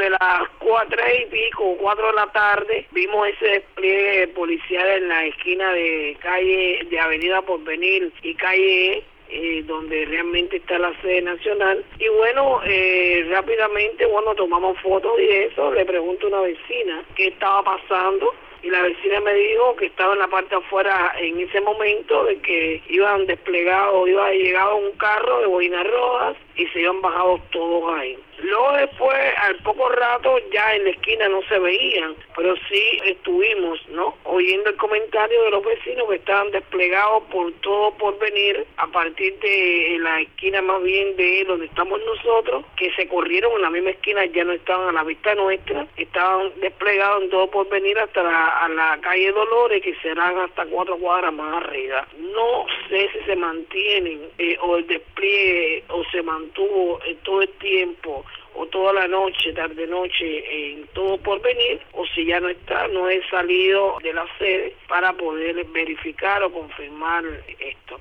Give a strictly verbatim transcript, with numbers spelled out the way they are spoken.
sobre las cuatro y pico, cuatro de la tarde, vimos ese despliegue policial en la esquina de calle, de Avenida Porvenir y calle E, Eh, donde realmente está la sede nacional. Y bueno, eh, rápidamente, bueno, tomamos fotos y eso, le pregunto a una vecina qué estaba pasando, y la vecina me dijo que estaba en la parte afuera en ese momento de que iban desplegados, iba llegado un carro de boinas rojas y se iban bajados todos ahí. Luego después, al poco rato, ya en la esquina no se veían, pero sí estuvimos, ¿no?, oyendo el comentario de los vecinos que estaban desplegados por todo Porvenir, a partir de la esquina más bien de donde estamos nosotros, que se corrieron en la misma esquina, ya no estaban a la vista nuestra, estaban desplegados en todo Porvenir hasta la, a la calle Dolores, que serán hasta cuatro cuadras más arriba. No sé si se mantienen eh, o el despliegue o se mantuvo en todo el tiempo o toda la noche, tarde noche, en todo Porvenir, o si ya no está, no he salido de la sede para poder verificar o confirmar esto.